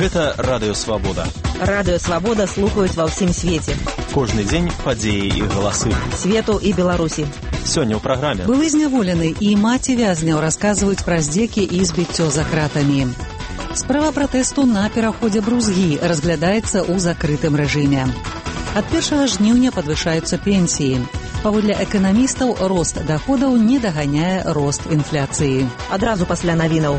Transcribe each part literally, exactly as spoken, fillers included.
Гэта Радыё Свабода. Радыё Свабода слухаюць ва ўсім свеце. Кожны дзень падзеі і галасы. Свету і Беларусі. Сёння ў праграме. Былы зняволены і маці вязняў расказваюць пра здзекі і збіццё за кратамі. Справа пратэсту на пераходзе Брузгі разглядаецца ў закрытым рэжыме. Ад першага жніўня падвышаюцца пенсіі. Паводле эканамістаў, рост даходаў не даганяе рост інфляцыі. Адразу пасля навінаў.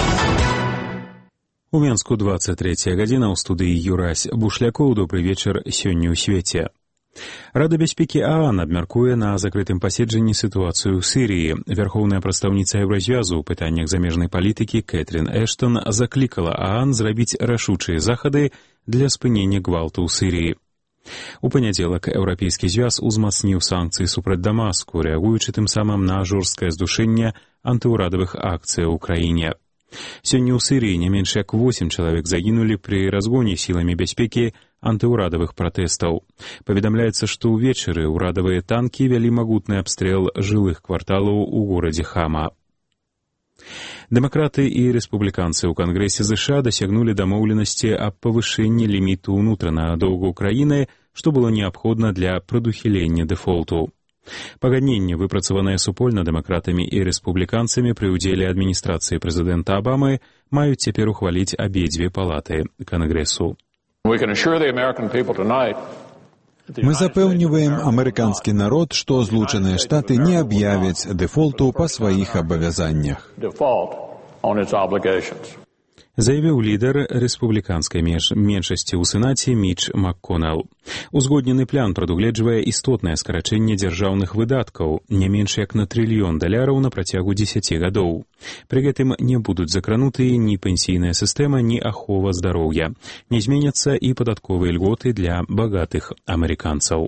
У Менску двадцать третья гадзіна, ў студыі Юрась Бушлякоў. Добры вечар сёння ў свеце. Рада бяспекі ААН абмяркуе на закрытым паседжанні сітуацыю ў Сірыі. Вярхоўная прадстаўніца Еўразвязу ў пытаннях замежнай палітыкі Кэтрин Эштон заклікала ААН зрабіць рашучыя захады для спынення гвалту ў Сірыі. У панядзелак Еўрапейскі звяз узмацніў санкцыі супраць Дамаску, рэагуючы тым самым на жорсткае здушэнне антыўрадавых акцый у краіне. Сёння ў Сірыі не менш як восем чалавек загінулі пры разгоне сіламі бяспекі антыўрадавых пратэстаў. Паведамляецца, што ўвечары ўрадавыя танкі вялі магутны абстрэл жылых кварталаў у горадзе Хама. Дэмакраты і рэспубліканцы ў Кангрэсе ЗША дасягнулі дамоўленасці аб павышэнні ліміту ўнутранага доўгу краіны, што было неабходна для прадухілення дэфолту. Пагадненне, выпрацаванае супольна дэмакратамі і рэспубліканцамі пры ўдзеле адміністрацыі прэзідэнта Абамы, маюць цяпер ухваліць абедзве палаты Кангрэсу. Мы запэўніваем амерыканскі народ, што Злучаныя Штаты не аб'явяць дэфолту па сваіх абавязаннях. Заявіў лідар рэспубліканскай меншасці ў Сенаце Міч МакКонел. Узгоднены план прадугледжвае істотнае скарачэнне дзяржаўных выдаткаў, не менш як на трыльён даляраў на працягу дзесяці гадоў. Пры гэтым не будуць закранутыя ні пенсійная сістэма, ні ахова здароўя. Не зменяцца і падатковыя льготы для багатых амерыканцаў.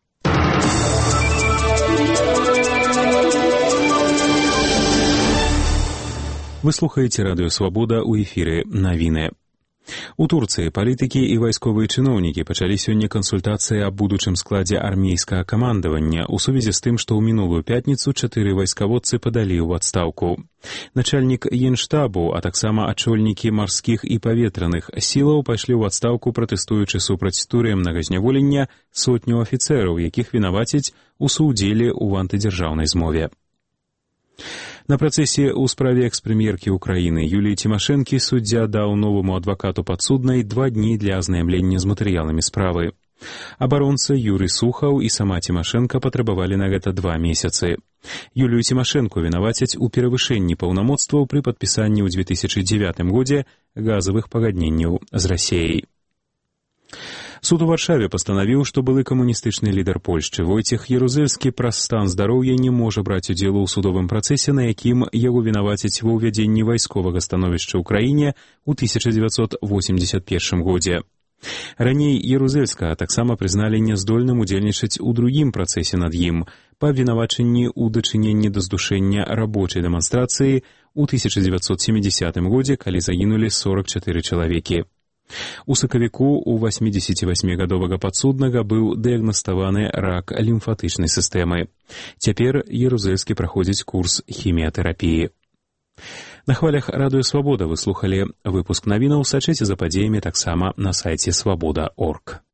Вы слухаеце Радыё Свабода, у эфіры навіны. У Турцыі палітыкі і вайсковыя чыноўнікі пачалі сёння кансультацыі аб будучым складзе армейскага камандавання ў сувязі з тым, што ў мінулую пятніцу чатыры вайскаводцы падалі ў адстаўку. Начальнік генштабу, а таксама ачольнікі марскіх і паветраных сілаў пайшлі ў адстаўку, пратэстуючы супраць турэмнага зняволення сотню афіцэраў, якіх вінавацяць у суўдзеле ў антыдзяржаўнай змове. На працэсе ў справе экс-прэм'еркі ўкраіны Юліі Цімашэнкі суддзя даў новаму адвакату падсуднай два дні для азнаямлення з матэрыяламі справы. Абаронца Юрый Сухаў і сама Цімашэнка патрабавалі на гэта два месяцы. Юлію Цімашэнку вінавацяць у перавышэнні паўнамоцтваў пры падпісанні ў две тысячы дзевятым годзе газавых пагадненняў з Расеяй. Суд у Варшаве пастанавіў, што былы камуністычны лідар Польшчы Войцех Ярузельскі праз стан здароўя не можа браць удзелу ў судовым працэсе, на якім яго вінавацяць ва ўвядзенні вайсковага становішча ў краіне ў тысяча дзевяцьсот восемьдесят первым годзе. Раней Ярузельскага таксама прызналі няздольным удзельнічаць у другім працэсе над ім па абвінавачанні ў дачыненні да здушэння рабочай дэманстрацыі ў тысяча дзевяцьсот семидесятым годзе, калі загінулі сорок чатыры чалавекі. У сакавіку у восьмідзесяцівасьмігадовага падсуднага быў дыягнаставаны рак лімфатычнай сістэмы. Цяпер Ярузельскі праходзіць курс хіміятэрапіі. На хвалях Радыё Свабода вы слухалі выпуск навінаў. Сачыце за падзеямі таксама на сайце свабода точка орг.